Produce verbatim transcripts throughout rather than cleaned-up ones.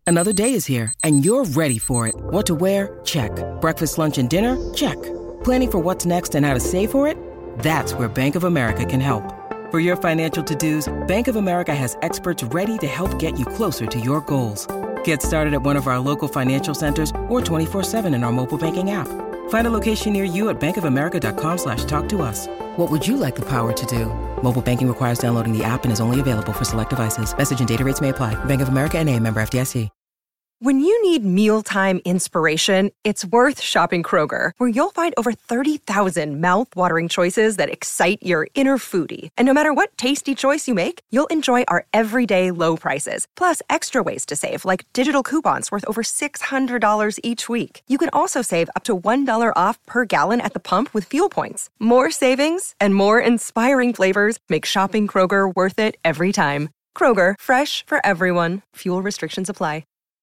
Another day is here, and you're ready for it. What to wear? Check. Breakfast, lunch, and dinner? Check. Planning for what's next and how to save for it? That's where Bank of America can help. For your financial to-dos, Bank of America has experts ready to help get you closer to your goals. Get started at one of our local financial centers or twenty-four seven in our mobile banking app. Find a location near you at bankofamerica.com slash talk to us. What would you like the power to do? Mobile banking requires downloading the app and is only available for select devices. Message and data rates may apply. Bank of America N A, member F D I C. When you need mealtime inspiration, it's worth shopping Kroger, where you'll find over thirty thousand mouth-watering choices that excite your inner foodie. And no matter what tasty choice you make, you'll enjoy our everyday low prices, plus extra ways to save, like digital coupons worth over six hundred dollars each week. You can also save up to one dollar off per gallon at the pump with fuel points. More savings and more inspiring flavors make shopping Kroger worth it every time. Kroger, fresh for everyone. Fuel restrictions apply.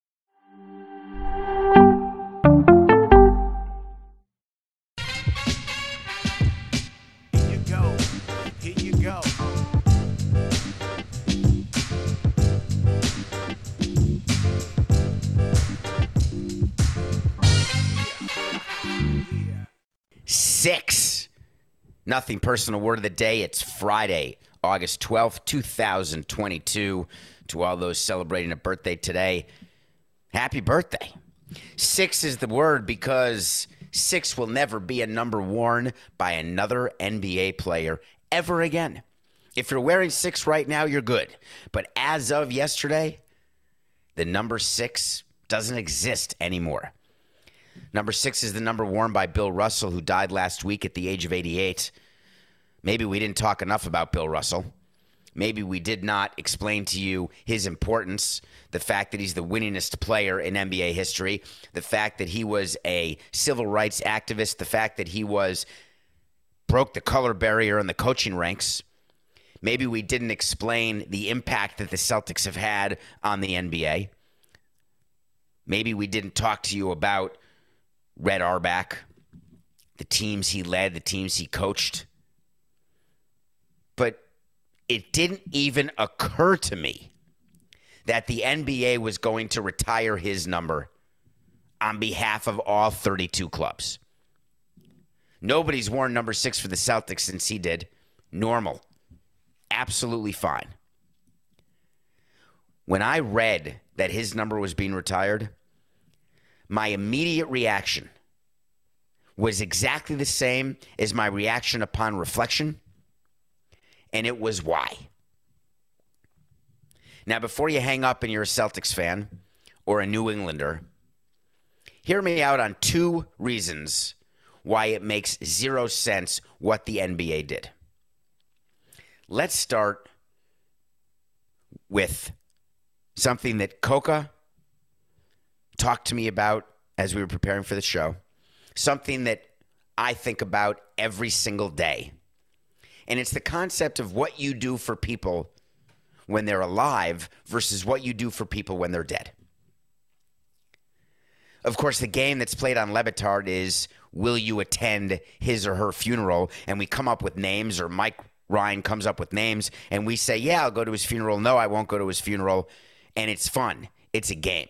Six. Nothing personal word of the day. It's Friday, August twelfth, two thousand twenty-two. To all those celebrating a birthday today, happy birthday. Six is the word because six will never be a number worn by another N B A player ever again. If you're wearing six right now, you're good. But as of yesterday, the number six doesn't exist anymore. Number six is the number worn by Bill Russell, who died last week at the age of eighty-eight. Maybe we didn't talk enough about Bill Russell. Maybe we did not explain to you his importance, the fact that he's the winningest player in N B A history, the fact that he was a civil rights activist, the fact that he was broke the color barrier in the coaching ranks. Maybe we didn't explain the impact that the Celtics have had on the N B A. Maybe we didn't talk to you about Red Auerbach, the teams he led, the teams he coached. But it didn't even occur to me that the N B A was going to retire his number on behalf of all thirty-two clubs. Nobody's worn number six for the Celtics since he did. Normal. Absolutely fine. When I read that his number was being retired, my immediate reaction was exactly the same as my reaction upon reflection, and it was why. Now, before you hang up and you're a Celtics fan or a New Englander, hear me out on two reasons why it makes zero sense what the N B A did. Let's start with something that Coca talked to me about as we were preparing for the show, something that I think about every single day. And it's the concept of what you do for people when they're alive versus what you do for people when they're dead. Of course, the game that's played on Le Batard is, will you attend his or her funeral? And we come up with names, or Mike Ryan comes up with names, and we say, yeah, I'll go to his funeral. No, I won't go to his funeral. And it's fun. It's a game.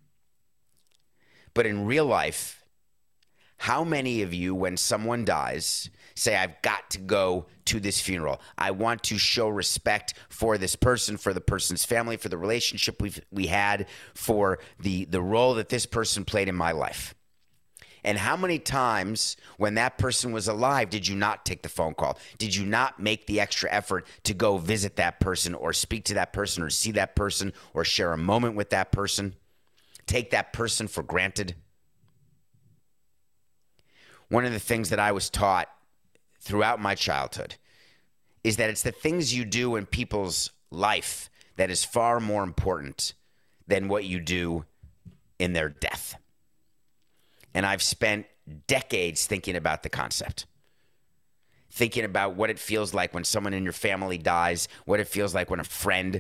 But in real life, how many of you, when someone dies, say, I've got to go to this funeral. I want to show respect for this person, for the person's family, for the relationship we've, we had, for the, the role that this person played in my life. And how many times when that person was alive did you not take the phone call? Did you not make the extra effort to go visit that person or speak to that person or see that person or share a moment with that person? Take that person for granted? One of the things that I was taught throughout my childhood is that it's the things you do in people's life that is far more important than what you do in their death. And I've spent decades thinking about the concept, thinking about what it feels like when someone in your family dies, what it feels like when a friend,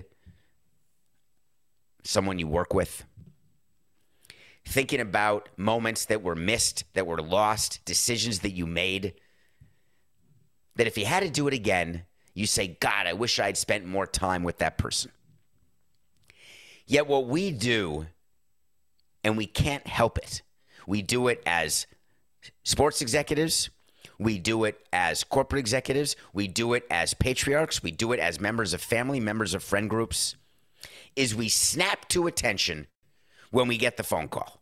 someone you work with, thinking about moments that were missed, that were lost, decisions that you made, that if you had to do it again, you say, God, I wish I'd spent more time with that person. Yet what we do and we can't help it. We do it as sports executives. We do it as corporate executives. We do it as patriarchs. We do it as members of family, members of friend groups, is we snap to attention when we get the phone call.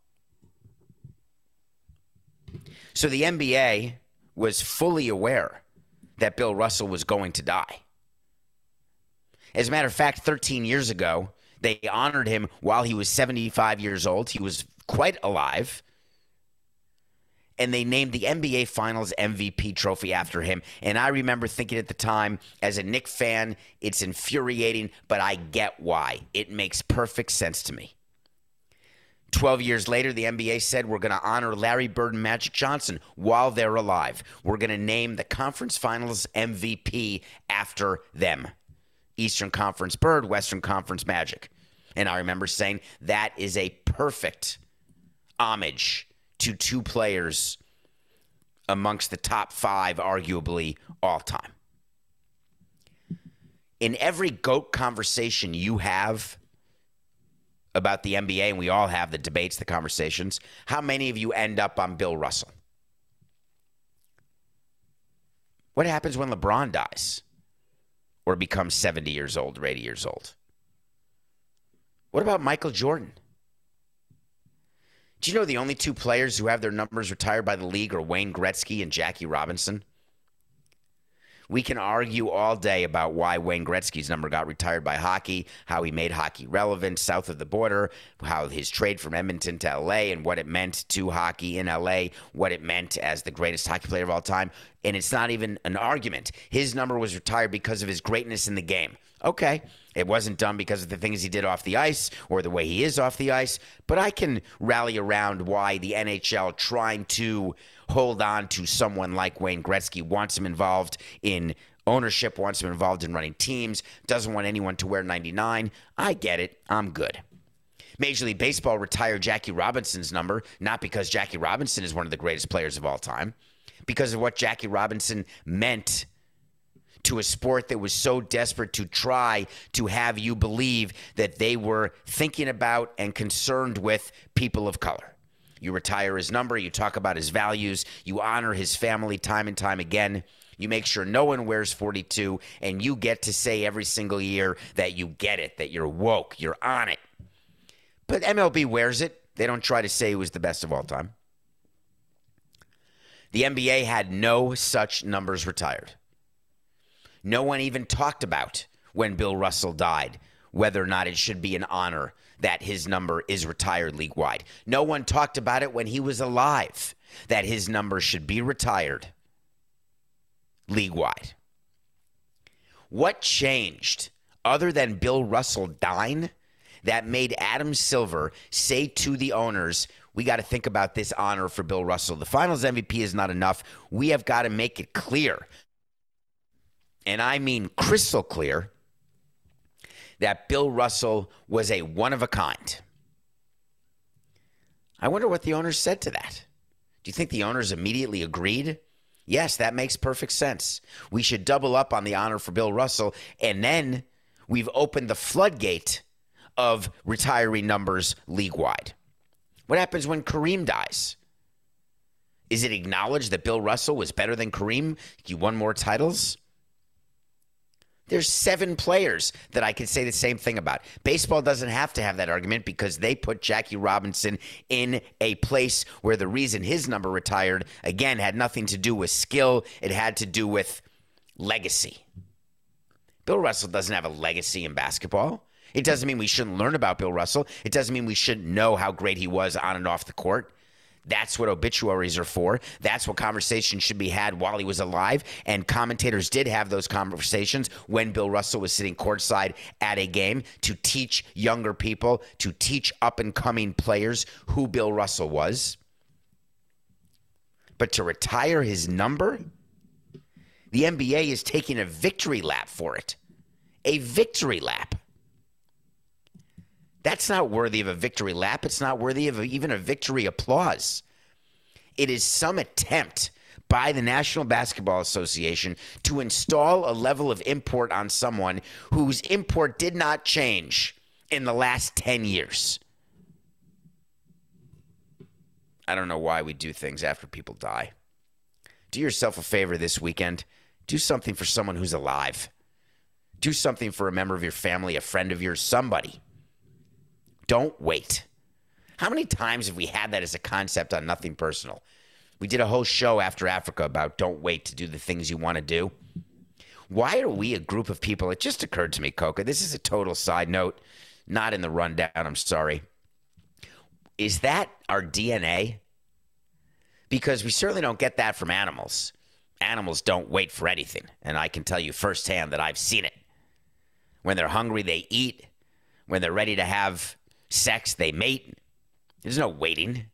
So the N B A was fully aware that Bill Russell was going to die. As a matter of fact, thirteen years ago, they honored him while he was seventy-five years old. He was quite alive. And they named the N B A Finals M V P trophy after him. And I remember thinking at the time, as a Knicks fan, it's infuriating, but I get why. It makes perfect sense to me. Twelve years later, the N B A said, we're going to honor Larry Bird and Magic Johnson while they're alive. We're going to name the Conference Finals M V P after them. Eastern Conference Bird, Western Conference Magic. And I remember saying, that is a perfect homage to two players amongst the top five, arguably, all time. In every GOAT conversation you have about the N B A, and we all have the debates, the conversations, how many of you end up on Bill Russell? What happens when LeBron dies or becomes seventy years old or eighty years old? What about Michael Jordan? Do you know the only two players who have their numbers retired by the league are Wayne Gretzky and Jackie Robinson? We can argue all day about why Wayne Gretzky's number got retired by hockey, how he made hockey relevant south of the border, how his trade from Edmonton to L A and what it meant to hockey in L A, what it meant as the greatest hockey player of all time. And it's not even an argument. His number was retired because of his greatness in the game. Okay, it wasn't done because of the things he did off the ice or the way he is off the ice, but I can rally around why the N H L, trying to hold on to someone like Wayne Gretzky, wants him involved in ownership, wants him involved in running teams, doesn't want anyone to wear ninety-nine. I get it. I'm good. Major League Baseball retired Jackie Robinson's number, not because Jackie Robinson is one of the greatest players of all time, because of what Jackie Robinson meant to a sport that was so desperate to try to have you believe that they were thinking about and concerned with people of color. You retire his number, you talk about his values, you honor his family time and time again. You make sure no one wears forty-two, and you get to say every single year that you get it, that you're woke, you're on it. But M L B wears it. They don't try to say he was the best of all time. The N B A had no such numbers retired. No one even talked about when Bill Russell died, whether or not it should be an honor that his number is retired league-wide. No one talked about it when he was alive, that his number should be retired league-wide. What changed other than Bill Russell dying that made Adam Silver say to the owners, we got to think about this honor for Bill Russell. The Finals M V P is not enough. We have got to make it clear, and I mean crystal clear, that Bill Russell was a one-of-a-kind. I wonder what the owners said to that. Do you think the owners immediately agreed? Yes, that makes perfect sense. We should double up on the honor for Bill Russell, and then we've opened the floodgate of retiree numbers league-wide. What happens when Kareem dies? Is it acknowledged that Bill Russell was better than Kareem? He won more titles? There's seven players that I could say the same thing about. Baseball doesn't have to have that argument because they put Jackie Robinson in a place where the reason his number retired, again, had nothing to do with skill. It had to do with legacy. Bill Russell doesn't have a legacy in basketball. It doesn't mean we shouldn't learn about Bill Russell. It doesn't mean we shouldn't know how great he was on and off the court. That's what obituaries are for. That's what conversations should be had while he was alive. And commentators did have those conversations when Bill Russell was sitting courtside at a game to teach younger people, to teach up-and-coming players who Bill Russell was. But to retire his number, the N B A is taking a victory lap for it. A victory lap. That's not worthy of a victory lap. It's not worthy of even a victory applause. It is some attempt by the National Basketball Association to install a level of import on someone whose import did not change in the last ten years. I don't know why we do things after people die. Do yourself a favor this weekend. Do something for someone who's alive. Do something for a member of your family, a friend of yours, somebody. Don't wait. How many times have we had that as a concept on Nothing Personal? We did a whole show after Africa about don't wait to do the things you want to do. Why are we a group of people? It just occurred to me, Coca. This is a total side note, not in the rundown. I'm sorry. Is that our D N A? Because we certainly don't get that from animals. Animals don't wait for anything. And I can tell you firsthand that I've seen it. When they're hungry, they eat. When they're ready to have sex, they mate. There's no waiting.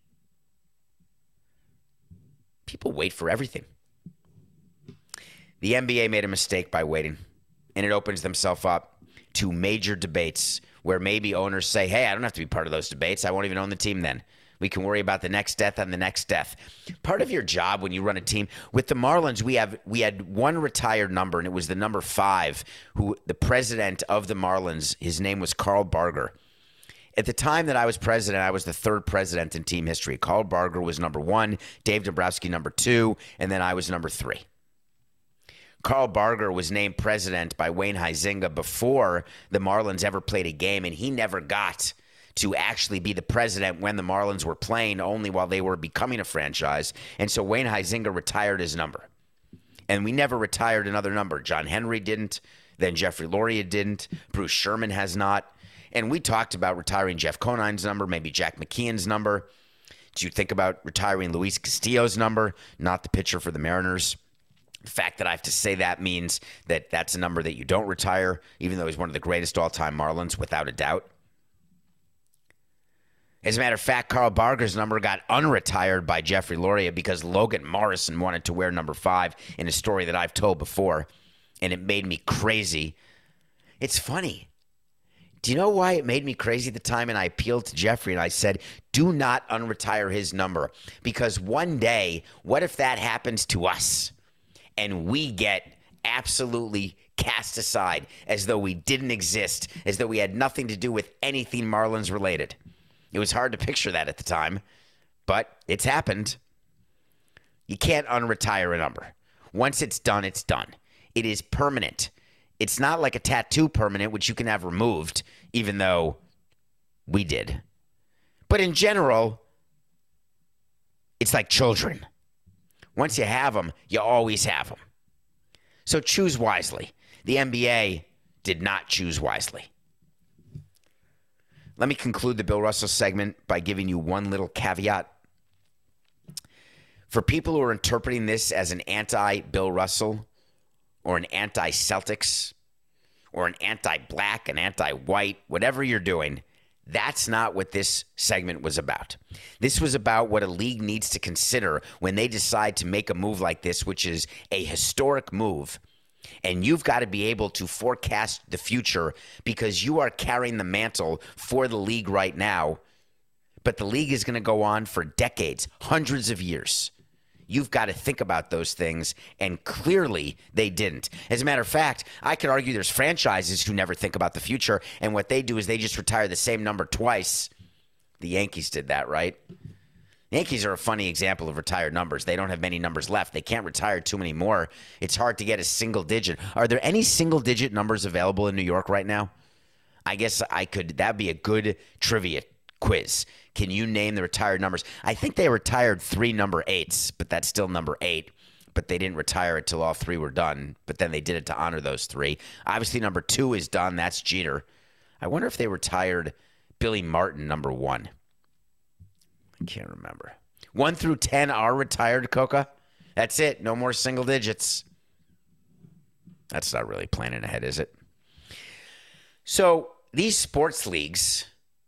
People wait for everything. The N B A made a mistake by waiting, and it opens themselves up to major debates where maybe owners say, hey, I don't have to be part of those debates. I won't even own the team then. We can worry about the next death and the next death. Part of your job when you run a team, with the Marlins, we have we had one retired number, and it was the number five, who the president of the Marlins, his name was Carl Barger. At the time that I was president, I was the third president in team history. Carl Barger was number one, Dave Dombrowski number two, and then I was number three. Carl Barger was named president by Wayne Huizenga before the Marlins ever played a game, and he never got to actually be the president when the Marlins were playing, only while they were becoming a franchise. And so Wayne Huizenga retired his number. And we never retired another number. John Henry didn't. Then Jeffrey Loria didn't. Bruce Sherman has not. And we talked about retiring Jeff Conine's number, maybe Jack McKeon's number. Do you think about retiring Luis Castillo's number, not the pitcher for the Mariners? The fact that I have to say that means that that's a number that you don't retire, even though he's one of the greatest all-time Marlins, without a doubt. As a matter of fact, Carl Barger's number got unretired by Jeffrey Loria because Logan Morrison wanted to wear number five in a story that I've told before, and it made me crazy. It's funny. Do you know why it made me crazy at the time? And I appealed to Jeffrey and I said, do not unretire his number, because one day, what if that happens to us and we get absolutely cast aside as though we didn't exist, as though we had nothing to do with anything Marlins related? It was hard to picture that at the time, but it's happened. You can't unretire a number. Once it's done, it's done. It is permanent. It's not like a tattoo permanent, which you can have removed, even though we did. But in general, it's like children. Once you have them, you always have them. So choose wisely. The N B A did not choose wisely. Let me conclude the Bill Russell segment by giving you one little caveat. For people who are interpreting this as an anti-Bill Russell or an anti-Celtics or an anti-black, an anti-white, whatever you're doing, that's not what this segment was about. This was about what a league needs to consider when they decide to make a move like this, which is a historic move. And you've got to be able to forecast the future because you are carrying the mantle for the league right now. But the league is going to go on for decades, hundreds of years. You've got to think about those things, and clearly they didn't. As a matter of fact, I could argue there's franchises who never think about the future, and what they do is they just retire the same number twice. The Yankees did that, right? The Yankees are a funny example of retired numbers. They don't have many numbers left. They can't retire too many more. It's hard to get a single digit. Are there any single digit numbers available in New York right now? I guess I could. That'd be a good trivia quiz. Can you name the retired numbers? I think they retired three number eights, but that's still number eight. But they didn't retire it till all three were done. But then they did it to honor those three. Obviously, number two is done. That's Jeter. I wonder if they retired Billy Martin, number one. I can't remember. One through ten are retired, Coca. That's it. No more single digits. That's not really planning ahead, is it? So these sports leagues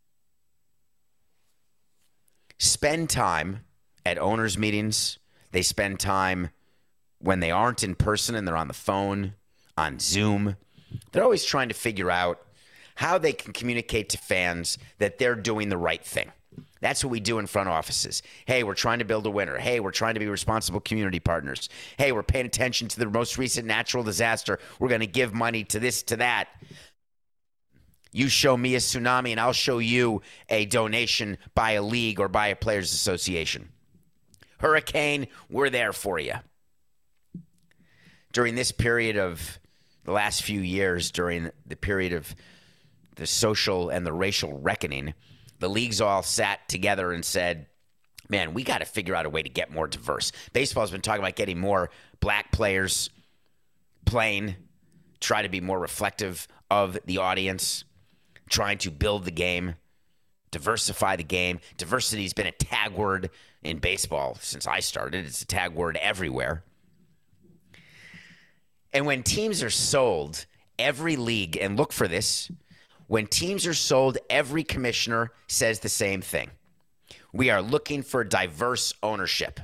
spend time at owners' meetings. They spend time when they aren't in person and they're on the phone, on Zoom. They're always trying to figure out how they can communicate to fans that they're doing the right thing. That's what we do in front offices. Hey, we're trying to build a winner. Hey, we're trying to be responsible community partners. Hey, we're paying attention to the most recent natural disaster. We're going to give money to this, to that. You show me a tsunami, and I'll show you a donation by a league or by a players' association. hurricane, we're there for you. During this period of the last few years, during the period of the social and the racial reckoning, the leagues all sat together and said, man, we got to figure out a way to get more diverse. Baseball's been talking about getting more black players playing, try to be more reflective of the audience, trying to build the game, diversify the game. Diversity has been a tag word in baseball since I started. It's a tag word everywhere. And when teams are sold, every league, and look for this, when teams are sold, every commissioner says the same thing. We are looking for diverse ownership.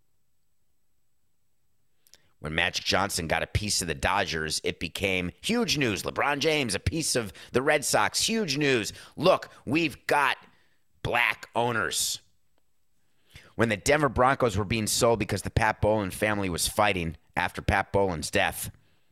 When Magic Johnson got a piece of the Dodgers, it became huge news. LeBron James, a piece of the Red Sox, huge news. Look, we've got black owners. When the Denver Broncos were being sold because the Pat Bowlen family was fighting after Pat Bowlen's death,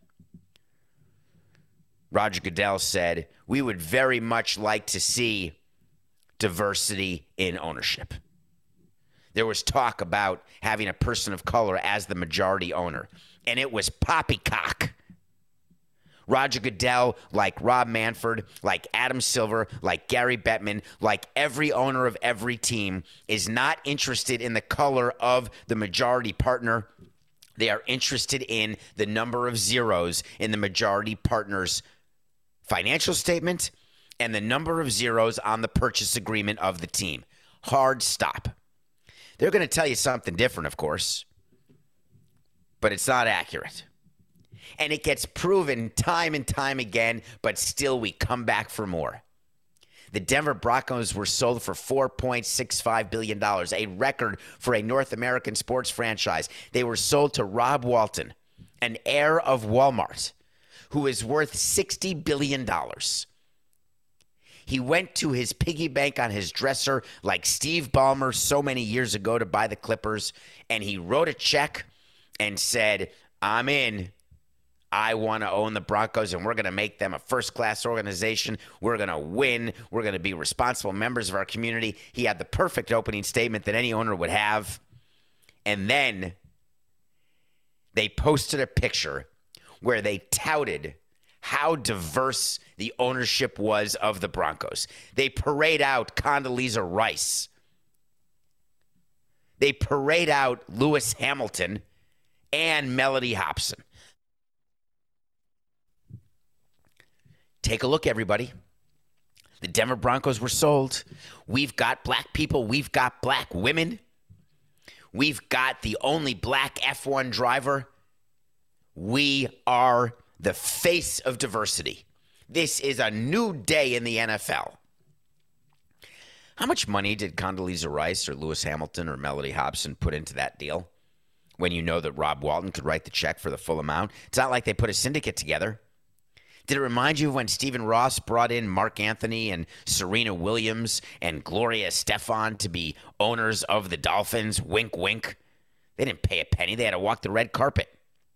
Roger Goodell said, we would very much like to see diversity in ownership. There was talk about having a person of color as the majority owner, and it was poppycock. Roger Goodell, like Rob Manfred, like Adam Silver, like Gary Bettman, like every owner of every team, is not interested in the color of the majority partner. They are interested in the number of zeros in the majority partner's financial statement and the number of zeros on the purchase agreement of the team. Hard stop. They're going to tell you something different, of course, but it's not accurate. And it gets proven time and time again, but still we come back for more. The Denver Broncos were sold for four point six five billion dollars, a record for a North American sports franchise. They were sold to Rob Walton, an heir of Walmart, who is worth sixty billion dollars. He went to his piggy bank on his dresser like Steve Ballmer so many years ago to buy the Clippers, and he wrote a check and said, I'm in. I want to own the Broncos, and we're going to make them a first-class organization. We're going to win. We're going to be responsible members of our community. He had the perfect opening statement that any owner would have. And then they posted a picture where they touted how diverse the ownership was of the Broncos. They parade out Condoleezza Rice. They parade out Lewis Hamilton and Mellody Hobson. Take a look, everybody. The Denver Broncos were sold. We've got black people. We've got black women. We've got the only black F one driver. We are the face of diversity. This is a new day in the N F L. How much money did Condoleezza Rice or Lewis Hamilton or Mellody Hobson put into that deal when you know that Rob Walton could write the check for the full amount? It's not like they put a syndicate together. Did it remind you of when Stephen Ross brought in Mark Anthony and Serena Williams and Gloria Estefan to be owners of the Dolphins? Wink, wink. They didn't pay a penny. They had to walk the red carpet.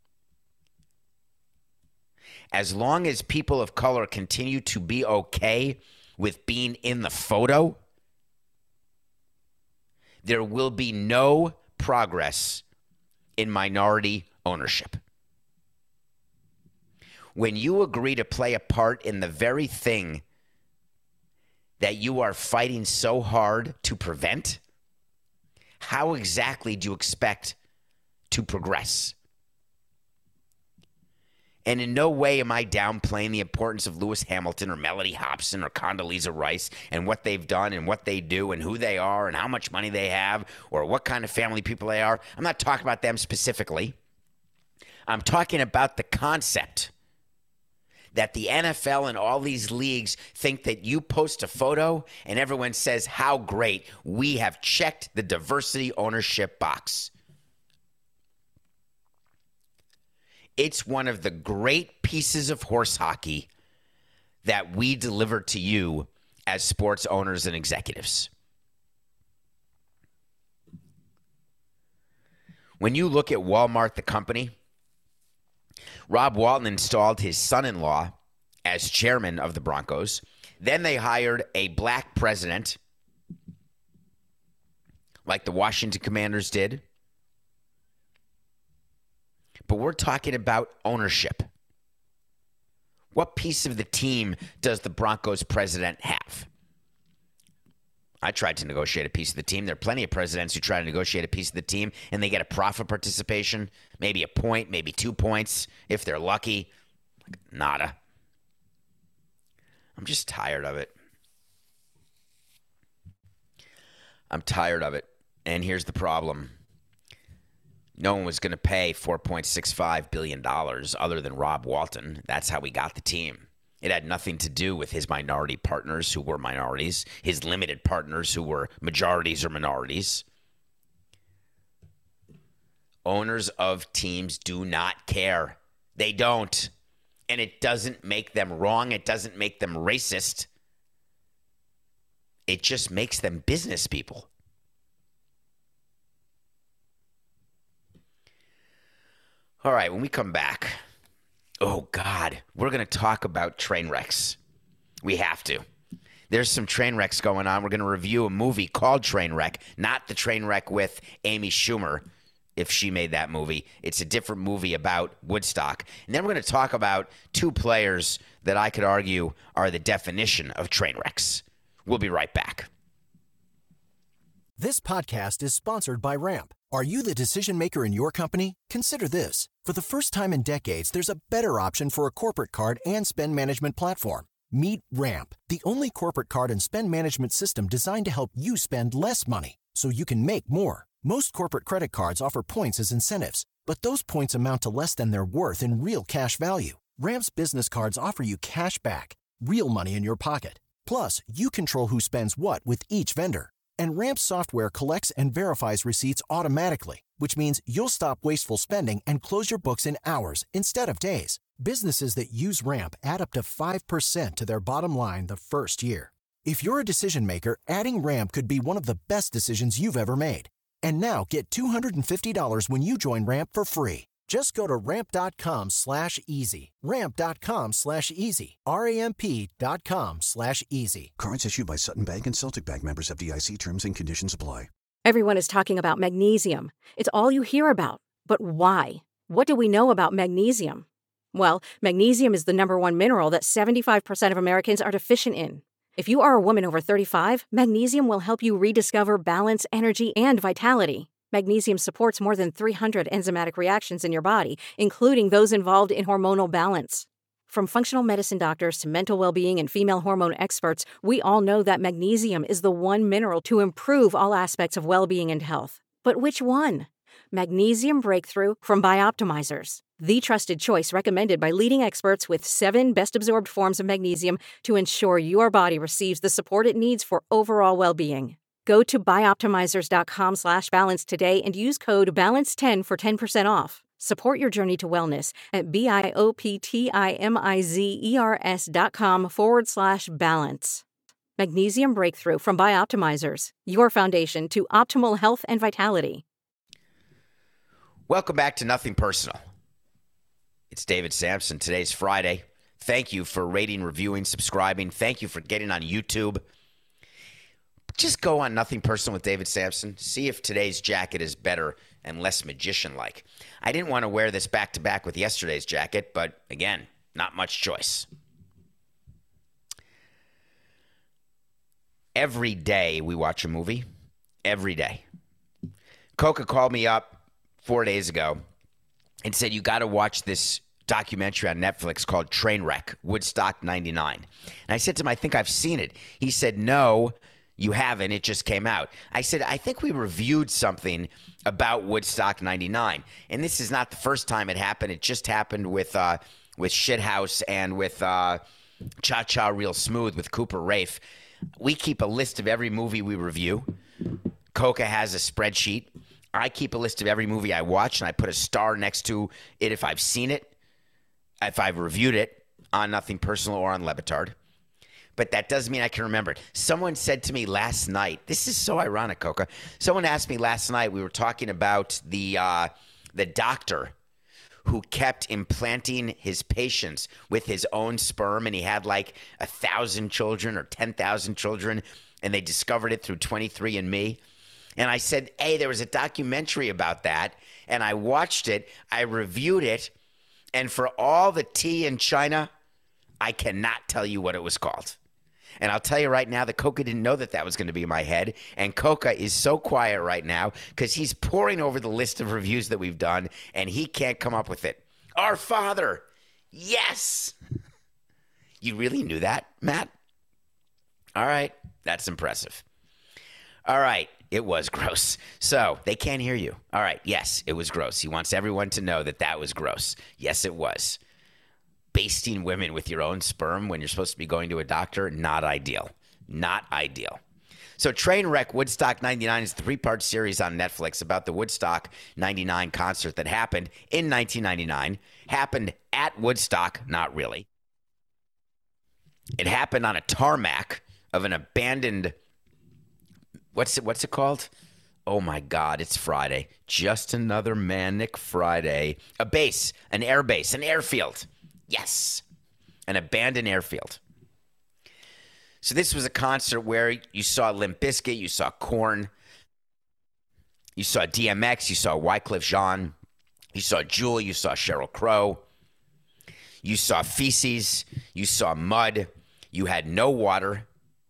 As long as people of color continue to be okay with being in the photo, there will be no progress in minority ownership. When you agree to play a part in the very thing that you are fighting so hard to prevent, how exactly do you expect to progress? And in no way am I downplaying the importance of Lewis Hamilton or Mellody Hobson or Condoleezza Rice and what they've done and what they do and who they are and how much money they have or what kind of family people they are. I'm not talking about them specifically. I'm talking about the concept that the N F L and all these leagues think that you post a photo and everyone says how great, we have checked the diversity ownership box. It's one of the great pieces of horse hockey that we deliver to you as sports owners and executives. When you look at Walmart, the company, Rob Walton installed his son-in-law as chairman of the Broncos. Then they hired a black president, like the Washington Commanders did, but we're talking about ownership. What piece of the team does the Broncos president have? I tried to negotiate a piece of the team. There are plenty of presidents who try to negotiate a piece of the team, and they get a profit participation, maybe a point, maybe two points, if they're lucky. Nada. I'm just tired of it. I'm tired of it. And here's the problem. No one was going to pay four point six five billion dollars other than Rob Walton. That's how we got the team. It had nothing to do with his minority partners who were minorities, his limited partners who were majorities or minorities. Owners of teams do not care. They don't. And it doesn't make them wrong. It doesn't make them racist. It just makes them business people. All right, when we come back, oh, God, we're going to talk about train wrecks. We have to. There's some train wrecks going on. We're going to review a movie called Trainwreck, not the train wreck with Amy Schumer, if she made that movie. It's a different movie about Woodstock. And then we're going to talk about two players that I could argue are the definition of train wrecks. We'll be right back. This podcast is sponsored by Ramp. Are you the decision maker in your company? Consider this. For the first time in decades, there's a better option for a corporate card and spend management platform. Meet Ramp, the only corporate card and spend management system designed to help you spend less money so you can make more. Most corporate credit cards offer points as incentives, but those points amount to less than their worth in real cash value. Ramp's business cards offer you cash back, real money in your pocket. Plus, you control who spends what with each vendor. And Ramp's software collects and verifies receipts automatically, which means you'll stop wasteful spending and close your books in hours instead of days. Businesses that use Ramp add up to five percent to their bottom line the first year. If you're a decision maker, adding Ramp could be one of the best decisions you've ever made. And now get two hundred fifty dollars when you join Ramp for free. Just go to ramp.com slash easy. Ramp.com slash easy. R-A-M-P.com slash easy. Cards issued by Sutton Bank and Celtic Bank, members F D I C. Terms and conditions apply. Everyone is talking about magnesium. It's all you hear about. But why? What do we know about magnesium? Well, magnesium is the number one mineral that seventy-five percent of Americans are deficient in. If you are a woman over thirty-five, magnesium will help you rediscover balance, energy, and vitality. Magnesium supports more than three hundred enzymatic reactions in your body, including those involved in hormonal balance. From functional medicine doctors to mental well-being and female hormone experts, we all know that magnesium is the one mineral to improve all aspects of well-being and health. But which one? Magnesium Breakthrough from Bioptimizers, the trusted choice recommended by leading experts with seven best-absorbed forms of magnesium to ensure your body receives the support it needs for overall well-being. Go to bioptimizers.com slash balance today and use code balance ten for ten percent off. Support your journey to wellness at B-I-O-P-T-I-M-I-Z-E-R-S dot com forward slash balance. Magnesium Breakthrough from Bioptimizers, your foundation to optimal health and vitality. Welcome back to Nothing Personal. It's David Sampson. Today's Friday. Thank you for rating, reviewing, subscribing. Thank you for getting on YouTube. Just go on Nothing Personal with David Sampson. See if today's jacket is better and less magician-like. I didn't want to wear this back-to-back with yesterday's jacket, but again, not much choice. Every day we watch a movie. Every day. Coca called me up four days ago and said, you got to watch this documentary on Netflix called Trainwreck, Woodstock ninety-nine. And I said to him, I think I've seen it. He said, no, you haven't. It just came out. I said, I think we reviewed something about Woodstock ninety-nine. And this is not the first time it happened. It just happened with uh, with Shithouse and with uh, Cha Cha Real Smooth with Cooper Raiff. We keep a list of every movie we review. Coca has a spreadsheet. I keep a list of every movie I watch, and I put a star next to it if I've seen it, if I've reviewed it on Nothing Personal or on Le Batard. But that doesn't mean I can remember it. Someone said to me last night, this is so ironic, Coca. Someone asked me last night, we were talking about the uh, the doctor who kept implanting his patients with his own sperm, and he had like a thousand children or ten thousand children, and they discovered it through twenty-three and me. And I said, hey, there was a documentary about that. And I watched it. I reviewed it. And for all the tea in China, I cannot tell you what it was called. And I'll tell you right now that Coca didn't know that that was going to be in my head. And Coca is so quiet right now because he's poring over the list of reviews that we've done, and he can't come up with it. Our Father. Yes. You really knew that, Matt? All right. That's impressive. All right. It was gross. So they can't hear you. All right. Yes, it was gross. He wants everyone to know that that was gross. Yes, it was. Basting women with your own sperm when you're supposed to be going to a doctor, not ideal. Not ideal. So Trainwreck Woodstock ninety-nine is a three-part series on Netflix about the Woodstock ninety-nine concert that happened in nineteen ninety-nine. Happened at Woodstock, not really. It happened on a tarmac of an abandoned, what's it, what's it called? Oh my God, it's Friday. Just another manic Friday. A base, an air base, an airfield. Yes, an abandoned airfield. So this was a concert where you saw Limp Bizkit, you saw Korn, you saw D M X, you saw Wyclef Jean, you saw Jewel, you saw Sheryl Crow, you saw feces, you saw mud, you had no water,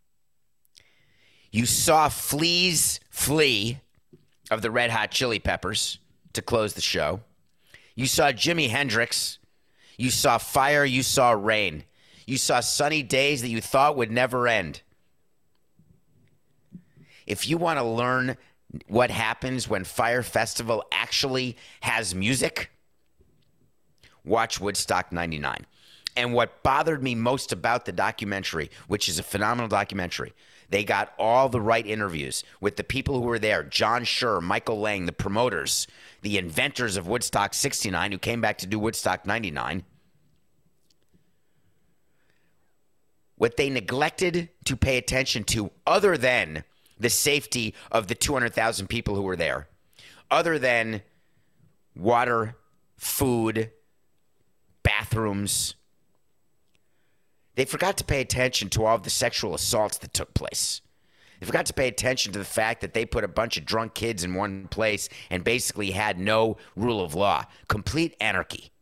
you saw Flea's Flea of the Red Hot Chili Peppers to close the show, you saw Jimi Hendrix. You saw fire, you saw rain. You saw sunny days that you thought would never end. If you want to learn what happens when Fire Festival actually has music, watch Woodstock ninety-nine. And what bothered me most about the documentary, which is a phenomenal documentary, they got all the right interviews with the people who were there. John Schur, Michael Lang, the promoters, the inventors of Woodstock sixty-nine, who came back to do Woodstock ninety-nine. What they neglected to pay attention to, other than the safety of the two hundred thousand people who were there, other than water, food, bathrooms, they forgot to pay attention to all of the sexual assaults that took place. They forgot to pay attention to the fact that they put a bunch of drunk kids in one place and basically had no rule of law. Complete anarchy.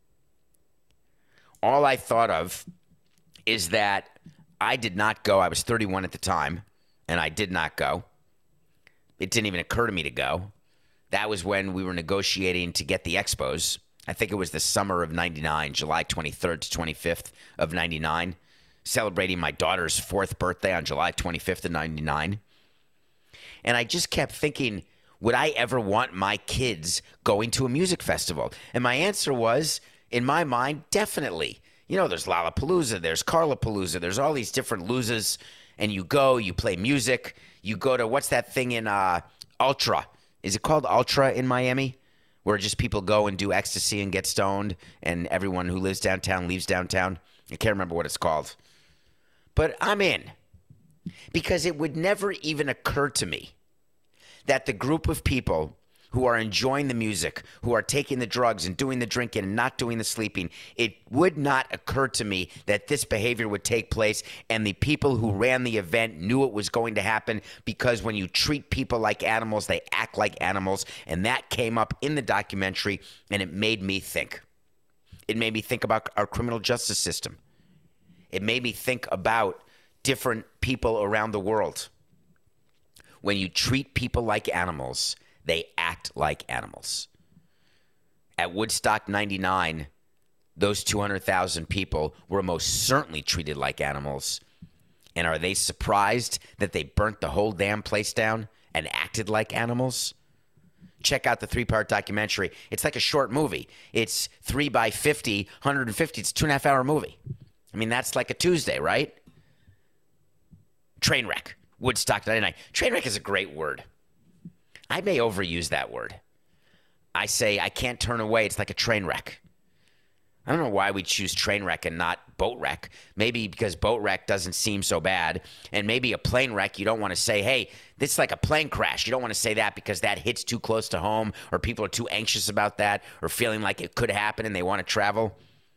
All I thought of is that I did not go. I was thirty-one at the time, and I did not go. It didn't even occur to me to go. That was when we were negotiating to get the Expos. I think it was the summer of ninety-nine, July twenty-third to twenty-fifth of ninety-nine, celebrating my daughter's fourth birthday on July twenty-fifth of ninety-nine. And I just kept thinking, would I ever want my kids going to a music festival? And my answer was, in my mind, definitely. You know, there's Lollapalooza, there's Carlapalooza, there's all these different loozas, and you go, you play music, you go to, what's that thing in uh, Ultra? Is it called Ultra in Miami? Where just people go and do ecstasy and get stoned, and everyone who lives downtown leaves downtown? I can't remember what it's called. But I'm in, because it would never even occur to me that the group of people who are enjoying the music, who are taking the drugs and doing the drinking and not doing the sleeping, it would not occur to me that this behavior would take place, and the people who ran the event knew it was going to happen, because when you treat people like animals, they act like animals, and that came up in the documentary, and it made me think. It made me think about our criminal justice system. It made me think about different people around the world. When you treat people like animals, they act like animals. At Woodstock ninety-nine, those two hundred thousand people were most certainly treated like animals. And are they surprised that they burnt the whole damn place down and acted like animals? Check out the three-part documentary. It's like a short movie. It's three by fifty, one hundred fifty. It's a two-and-a-half-hour movie. I mean, that's like a Tuesday, right? Trainwreck, Woodstock ninety-nine. Trainwreck is a great word. I may overuse that word. I say I can't turn away. It's like a train wreck. I don't know why we choose train wreck and not boat wreck. Maybe because boat wreck doesn't seem so bad. And maybe a plane wreck, you don't want to say, hey, this is like a plane crash. You don't want to say that because that hits too close to home, or people are too anxious about that, or feeling like it could happen and they want to travel.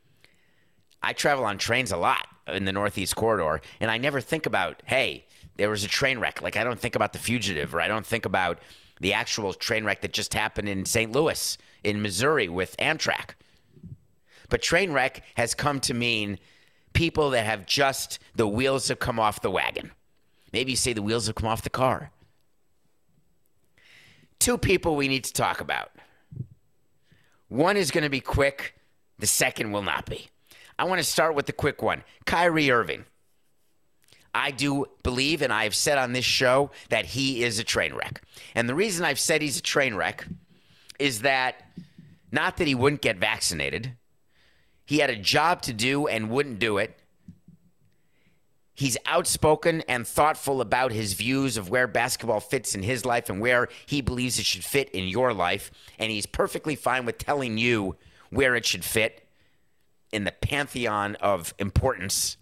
I travel on trains a lot in the Northeast Corridor, and I never think about, hey, there was a train wreck. Like, I don't think about The Fugitive, or I don't think about The actual train wreck that just happened in Saint Louis, in Missouri, with Amtrak. But train wreck has come to mean people that have just, the wheels have come off the wagon. Maybe you say the wheels have come off the car. Two people we need to talk about. One is going to be quick. The second will not be. I want to start with the quick one. Kyrie Irving. I do believe, and I've said on this show, that he is a train wreck. And the reason I've said he's a train wreck is that, not that he wouldn't get vaccinated. He had a job to do and wouldn't do it. He's outspoken and thoughtful about his views of where basketball fits in his life and where he believes it should fit in your life. And he's perfectly fine with telling you where it should fit in the pantheon of importance.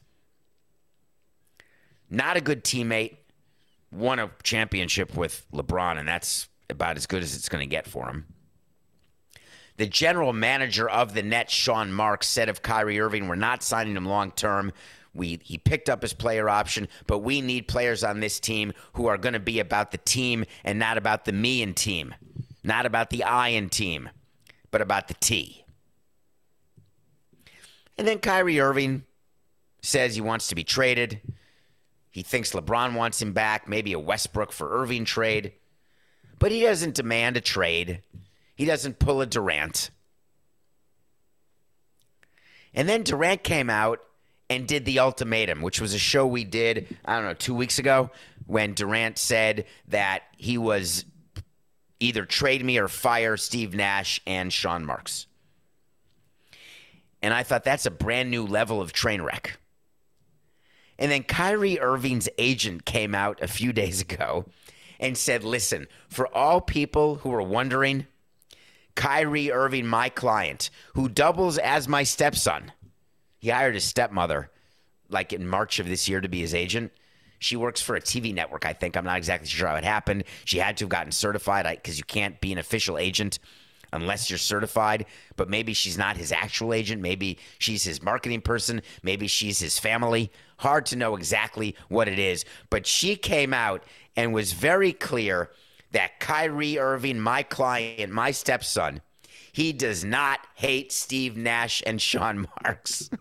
Not a good teammate. Won a championship with LeBron, and that's about as good as it's going to get for him. The general manager of the Nets, Sean Marks, said of Kyrie Irving, we're not signing him long-term. We He picked up his player option, but we need players on this team who are going to be about the team and not about the me and team. Not about the I in team, but about the T. And then Kyrie Irving says he wants to be traded. He thinks LeBron wants him back, maybe a Westbrook for Irving trade. But he doesn't demand a trade. He doesn't pull a Durant. And then Durant came out and did the ultimatum, which was a show we did, I don't know, two weeks ago, when Durant said that he was either trade me or fire Steve Nash and Sean Marks. And I thought that's a brand new level of train wreck. And then Kyrie Irving's agent came out a few days ago and said, listen, for all people who are wondering, Kyrie Irving, my client, who doubles as my stepson. He hired his stepmother like in March of this year to be his agent. She works for a T V network, I think. I'm not exactly sure how it happened. She had to have gotten certified because you can't be an official agent unless you're certified. But maybe she's not his actual agent. Maybe she's his marketing person. Maybe she's his family. Hard to know exactly what it is. But she came out and was very clear that Kyrie Irving, my client, my stepson, he does not hate Steve Nash and Sean Marks.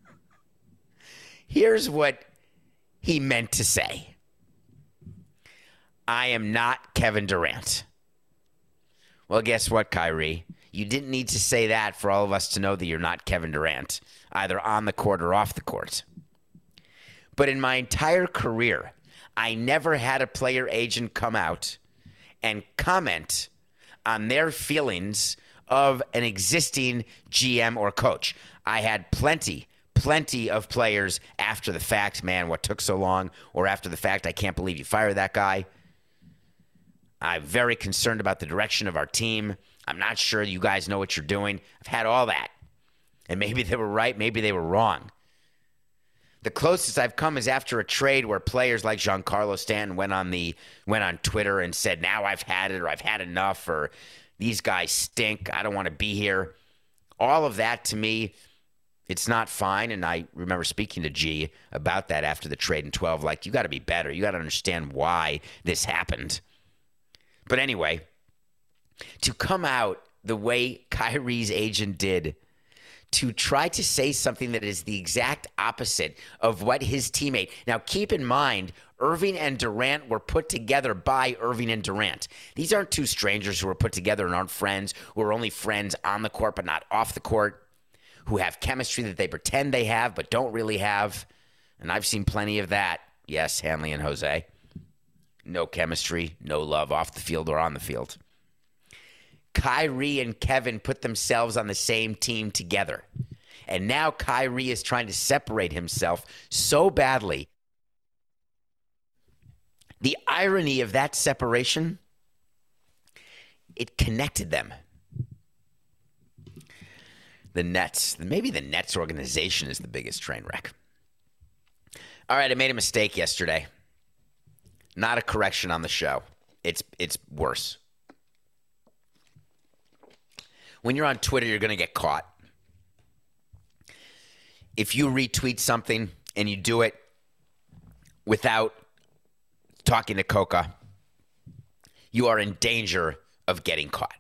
Here's what he meant to say. I am not Kevin Durant. Well, guess what, Kyrie? You didn't need to say that for all of us to know that you're not Kevin Durant, either on the court or off the court. But in my entire career, I never had a player agent come out and comment on their feelings of an existing G M or coach. I had plenty, plenty of players after the fact, man, what took so long, or after the fact, I can't believe you fired that guy. I'm very concerned about the direction of our team. I'm not sure you guys know what you're doing. I've had all that. And maybe they were right, maybe they were wrong. The closest I've come is after a trade where players like Giancarlo Stanton went on the went on Twitter and said, now I've had it, or I've had enough, or these guys stink, I don't want to be here. All of that, to me, it's not fine. And I remember speaking to G about that after the trade in twelve, like, you got to be better. You got to understand why this happened. But anyway, to come out the way Kyrie's agent did, to try to say something that is the exact opposite of what his teammate. Now, keep in mind, Irving and Durant were put together by Irving and Durant. These aren't two strangers who were put together and aren't friends, who are only friends on the court but not off the court, who have chemistry that they pretend they have but don't really have. And I've seen plenty of that. Yes, Hanley and Jose. No chemistry, no love off the field or on the field. Kyrie and Kevin put themselves on the same team together. And now Kyrie is trying to separate himself so badly. The irony of that separation, it connected them. The Nets, maybe the Nets organization is the biggest train wreck. All right, I made a mistake yesterday. Not a correction on the show. It's it's worse. When you're on Twitter, you're going to get caught. If you retweet something and you do it without talking to Coca, you are in danger of getting caught.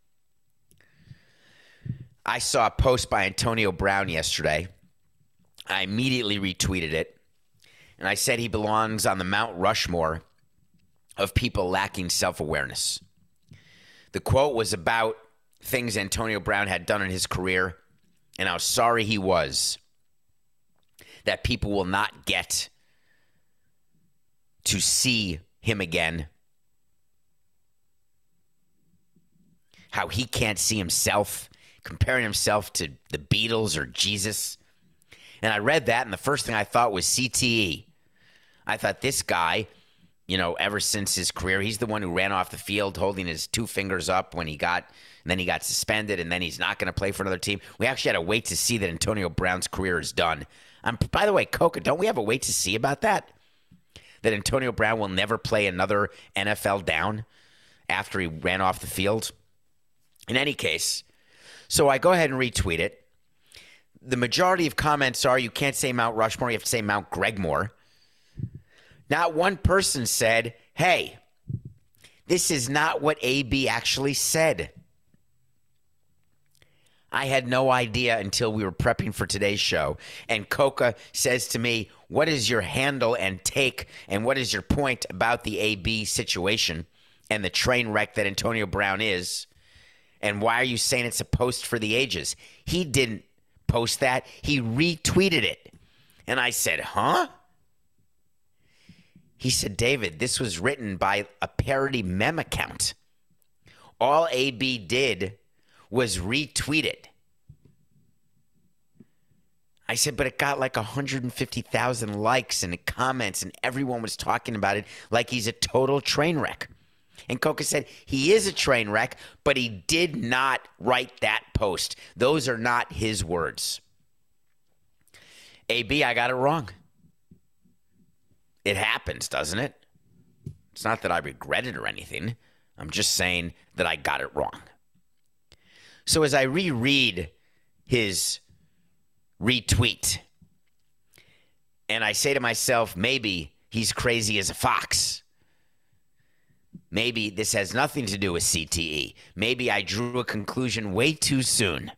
I saw a post by Antonio Brown yesterday. I immediately retweeted it, and I said he belongs on the Mount Rushmore of people lacking self-awareness. The quote was about things Antonio Brown had done in his career and how sorry he was that people will not get to see him again, how he can't see himself, comparing himself to the Beatles or Jesus. And I read that, and the first thing I thought was C T E. I thought this guy, you know, ever since his career, he's the one who ran off the field holding his two fingers up when he got, and then he got suspended, and then he's not going to play for another team. We actually had to wait to see that Antonio Brown's career is done. Um, by the way, Coca, don't we have a wait to see about that? That Antonio Brown will never play another N F L down after he ran off the field? In any case, so I go ahead and retweet it. The majority of comments are, you can't say Mount Rushmore, you have to say Mount Gregmore. Not one person said, hey, this is not what A B actually said. I had no idea until we were prepping for today's show. And Coca says to me, what is your handle and take, and what is your point about the A B situation and the train wreck that Antonio Brown is? And why are you saying it's a post for the ages? He didn't post that. He retweeted it. And I said, huh? He said, David, this was written by a parody meme account. All A B did was retweet it. I said, but it got like one hundred fifty thousand likes and comments, and everyone was talking about it like he's a total train wreck. And Coca said, he is a train wreck, but he did not write that post. Those are not his words. A B, I got it wrong. It happens, doesn't it? It's not that I regret it or anything. I'm just saying that I got it wrong. So as I reread his retweet, and I say to myself, maybe he's crazy as a fox. Maybe this has nothing to do with C T E. Maybe I drew a conclusion way too soon.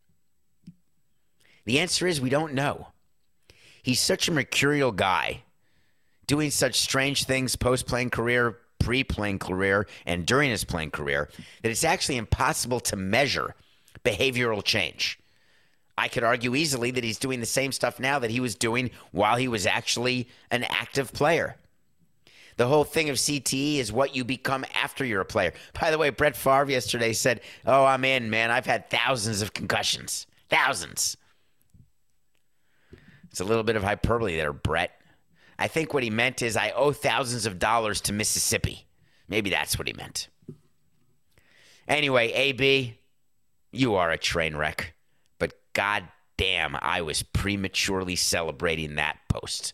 The answer is we don't know. He's such a mercurial guy, doing such strange things post-playing career, pre-playing career, and during his playing career, that it's actually impossible to measure behavioral change. I could argue easily that he's doing the same stuff now that he was doing while he was actually an active player. The whole thing of C T E is what you become after you're a player. By the way, Brett Favre yesterday said, oh, I'm in, man. I've had thousands of concussions. Thousands. It's a little bit of hyperbole there, Brett. I think what he meant is I owe thousands of dollars to Mississippi. Maybe that's what he meant. Anyway, A B, you are a train wreck. But God damn, I was prematurely celebrating that post.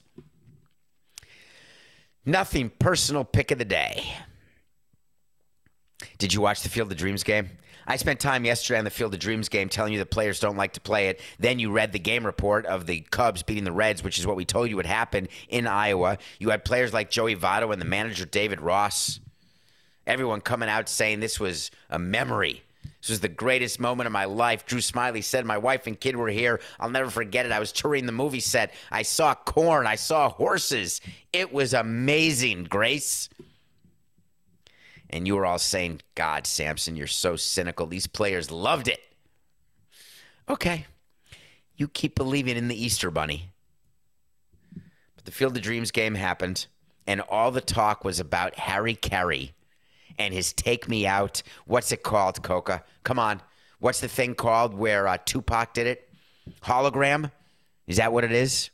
Nothing personal pick of the day. Did you watch the Field of Dreams game? I spent time yesterday on the Field of Dreams game telling you the players don't like to play it. Then you read the game report of the Cubs beating the Reds, which is what we told you would happen in Iowa. You had players like Joey Votto and the manager David Ross. Everyone coming out saying this was a memory. This was the greatest moment of my life. Drew Smiley said, my wife and kid were here. I'll never forget it. I was touring the movie set. I saw corn. I saw horses. It was amazing, Grace. And you were all saying, God, Samson, you're so cynical. These players loved it. Okay. You keep believing in the Easter Bunny. But the Field of Dreams game happened, and all the talk was about Harry Carey and his Take Me Out. What's it called, Coca? Come on. What's the thing called where uh, Tupac did it? Hologram? Is that what it is?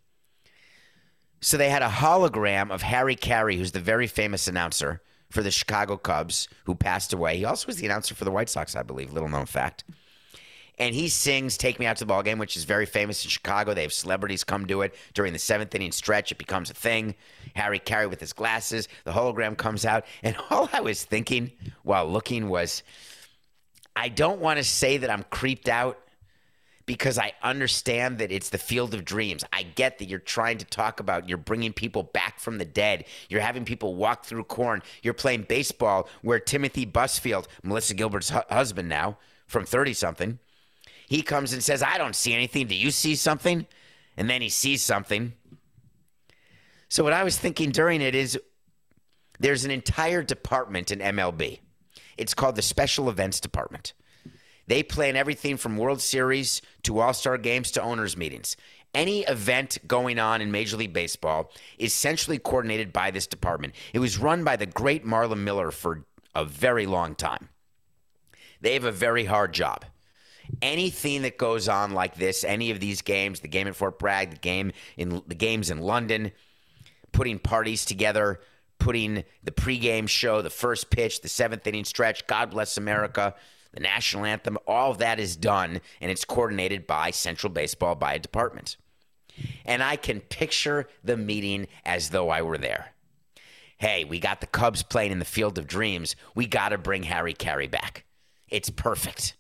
So they had a hologram of Harry Carey, who's the very famous announcer for the Chicago Cubs, who passed away. He also was the announcer for the White Sox, I believe, little known fact. And he sings Take Me Out to the Ball Game, which is very famous in Chicago. They have celebrities come do it. During the seventh inning stretch, it becomes a thing. Harry Carey with his glasses, the hologram comes out. And all I was thinking while looking was, I don't want to say that I'm creeped out, because I understand that it's the field of dreams. I get that you're trying to talk about, you're bringing people back from the dead. You're having people walk through corn. You're playing baseball where Timothy Busfield, Melissa Gilbert's hu- husband now, from thirty-something, he comes and says, I don't see anything. Do you see something? And then he sees something. So what I was thinking during it is there's an entire department in M L B. It's called the Special Events Department. They plan everything from World Series to All-Star games to owners' meetings. Any event going on in Major League Baseball is centrally coordinated by this department. It was run by the great Marlon Miller for a very long time. They have a very hard job. Anything that goes on like this, any of these games, the game at Fort Bragg, the game in the games in London, putting parties together, putting the pregame show, the first pitch, the seventh inning stretch, God Bless America, the national anthem, all of that is done, and it's coordinated by Central Baseball, by a department. And I can picture the meeting as though I were there. Hey, we got the Cubs playing in the Field of Dreams. We got to bring Harry Caray back. It's perfect.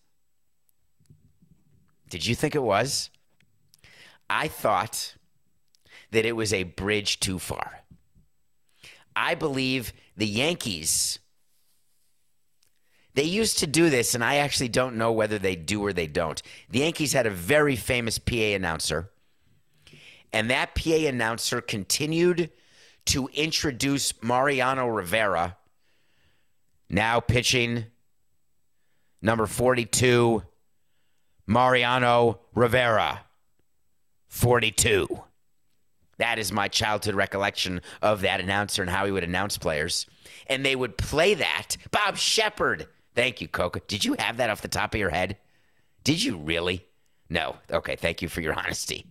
Did you think it was? I thought that it was a bridge too far. I believe the Yankees, they used to do this, and I actually don't know whether they do or they don't. The Yankees had a very famous P A announcer, and that P A announcer continued to introduce Mariano Rivera, now pitching number forty-two, Mariano Rivera, forty-two. That is my childhood recollection of that announcer and how he would announce players. And they would play that. Bob Shepard. Thank you, Coca. Did you have that off the top of your head? Did you really? No. Okay, thank you for your honesty.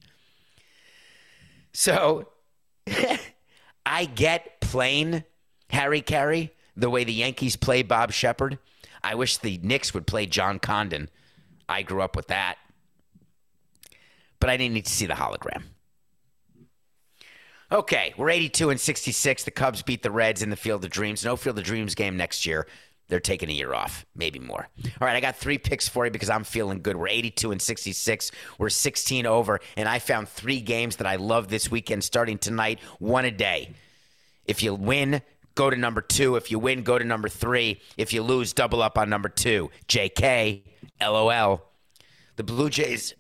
So, I get playing Harry Caray the way the Yankees play Bob Shepard. I wish the Knicks would play John Condon. I grew up with that. But I didn't need to see the hologram. Okay, we're eighty-two and sixty-six. The Cubs beat the Reds in the Field of Dreams. No Field of Dreams game next year. They're taking a year off, maybe more. All right, I got three picks for you because I'm feeling good. We're eighty-two and sixty-six. We're sixteen over, and I found three games that I love this weekend starting tonight, one a day. If you win, go to number two. If you win, go to number three. If you lose, double up on number two. J K, L O L. The Blue Jays...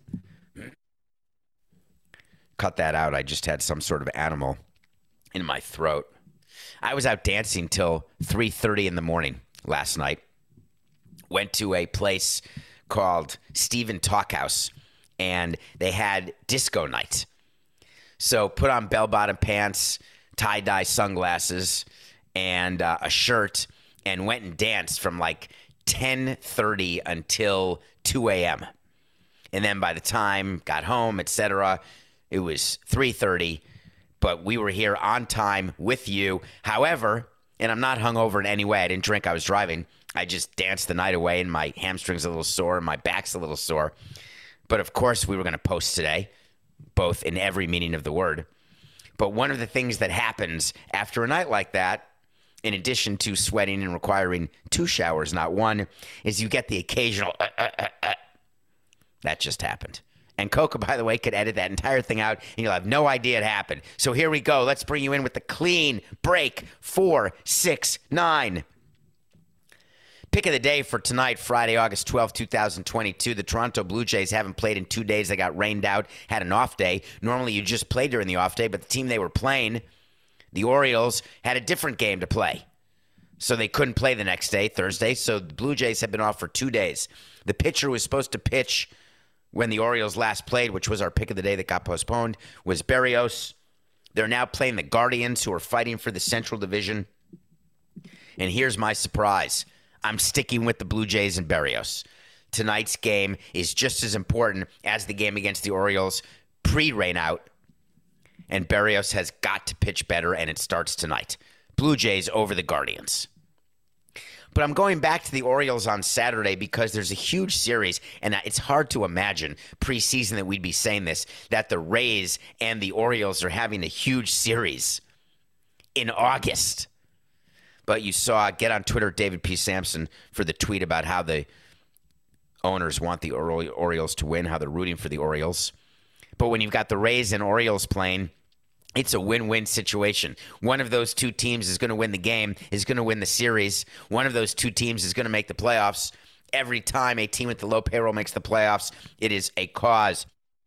Cut that out. I just had some sort of animal in my throat. I was out dancing till three thirty in the morning last night. Went to a place called Steven Talkhouse, and they had disco night. So put on bell-bottom pants, tie-dye sunglasses, and uh, a shirt, and went and danced from like ten thirty until two a.m. And then by the time got home, et cetera, it was three thirty, but we were here on time with you. However, and I'm not hungover in any way. I didn't drink. I was driving. I just danced the night away, and my hamstring's a little sore, and my back's a little sore. But, of course, we were going to post today, both in every meaning of the word. But one of the things that happens after a night like that, in addition to sweating and requiring two showers, not one, is you get the occasional uh, uh, uh, uh. That just happened. And Coca, by the way, could edit that entire thing out, and you'll have no idea it happened. So here we go. Let's bring you in with the clean break. Four, six, nine. Pick of the day for tonight, Friday, August twelfth, twenty twenty-two. The Toronto Blue Jays haven't played in two days. They got rained out, had an off day. Normally you just play during the off day, but the team they were playing, the Orioles, had a different game to play. So they couldn't play the next day, Thursday. So the Blue Jays have been off for two days. The pitcher was supposed to pitch when the Orioles last played, which was our pick of the day that got postponed, was Berrios. They're now playing the Guardians, who are fighting for the Central Division. And here's my surprise. I'm sticking with the Blue Jays and Berrios. Tonight's game is just as important as the game against the Orioles pre-rain out. And Berrios has got to pitch better, and it starts tonight. Blue Jays over the Guardians. But I'm going back to the Orioles on Saturday because there's a huge series, and it's hard to imagine preseason that we'd be saying this, that the Rays and the Orioles are having a huge series in August. But you saw, get on Twitter, David P. Sampson, for the tweet about how the owners want the Orioles to win, how they're rooting for the Orioles. But when you've got the Rays and Orioles playing, it's a win-win situation. One of those two teams is going to win the game, is going to win the series. One of those two teams is going to make the playoffs. Every time a team with the low payroll makes the playoffs, it is a cause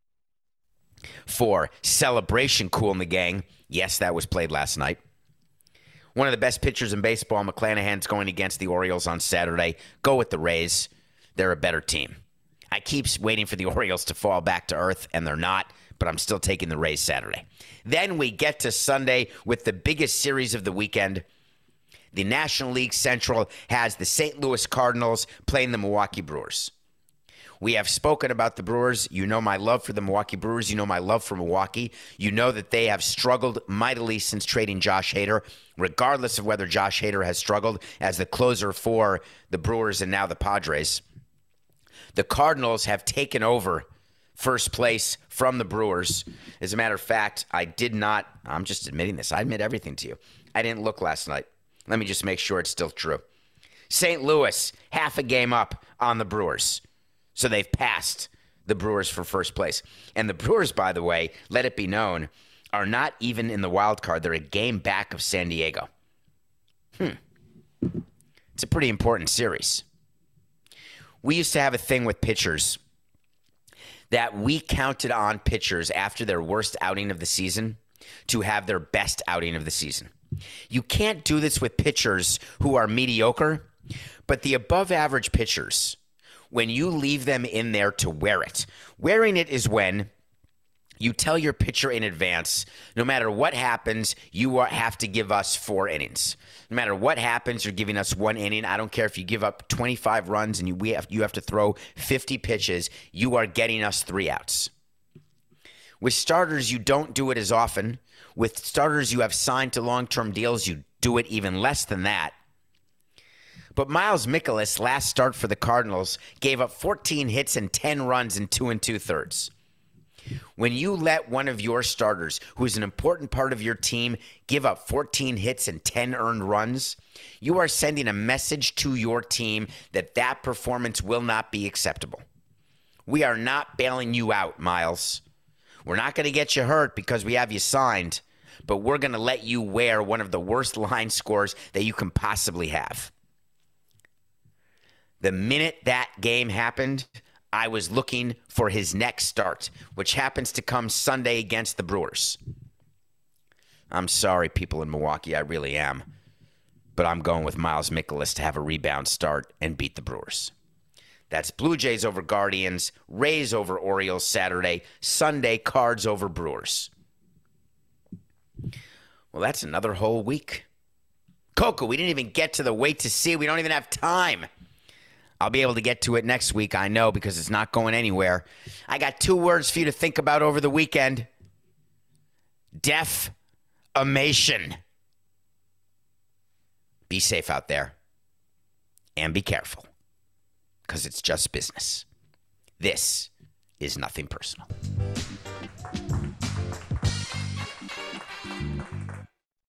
for celebration. Cool in the Gang. Yes, that was played last night. One of the best pitchers in baseball, McClanahan's going against the Orioles on Saturday. Go with the Rays. They're a better team. I keep waiting for the Orioles to fall back to earth, and they're not, but I'm still taking the Rays Saturday. Then we get to Sunday with the biggest series of the weekend. The National League Central has the Saint Louis Cardinals playing the Milwaukee Brewers. We have spoken about the Brewers. You know my love for the Milwaukee Brewers. You know my love for Milwaukee. You know that they have struggled mightily since trading Josh Hader, regardless of whether Josh Hader has struggled as the closer for the Brewers and now the Padres. The Cardinals have taken over first place from the Brewers. As a matter of fact, I did not, I'm just admitting this. I admit everything to you. I didn't look last night. Let me just make sure it's still true. Saint Louis, half a game up on the Brewers. So they've passed the Brewers for first place. And the Brewers, by the way, let it be known, are not even in the wild card. They're a game back of San Diego. Hmm. It's a pretty important series. We used to have a thing with pitchers that we counted on pitchers after their worst outing of the season to have their best outing of the season. You can't do this with pitchers who are mediocre, but the above-average pitchers, when you leave them in there to wear it, wearing it is when you tell your pitcher in advance, no matter what happens, you are, have to give us four innings. No matter what happens, you're giving us one inning. I don't care if you give up twenty-five runs and you, we have, you have to throw fifty pitches. You are getting us three outs. With starters, you don't do it as often. With starters you have signed to long-term deals, you do it even less than that. But Miles Mikolas, last start for the Cardinals, gave up fourteen hits and ten runs in two and two-thirds. When you let one of your starters, who is an important part of your team, give up fourteen hits and ten earned runs, you are sending a message to your team that that performance will not be acceptable. We are not bailing you out, Miles. We're not going to get you hurt because we have you signed, but we're going to let you wear one of the worst line scores that you can possibly have. The minute that game happened, I was looking for his next start, which happens to come Sunday against the Brewers. I'm sorry, people in Milwaukee, I really am. But I'm going with Miles Mikolas to have a rebound start and beat the Brewers. That's Blue Jays over Guardians, Rays over Orioles Saturday, Sunday Cards over Brewers. Well, that's another whole week. Coco, we didn't even get to the wait to see. We don't even have time. I'll be able to get to it next week, I know, because it's not going anywhere. I got two words for you to think about over the weekend. Defamation. Be safe out there. And be careful. Because it's just business. This is Nothing Personal.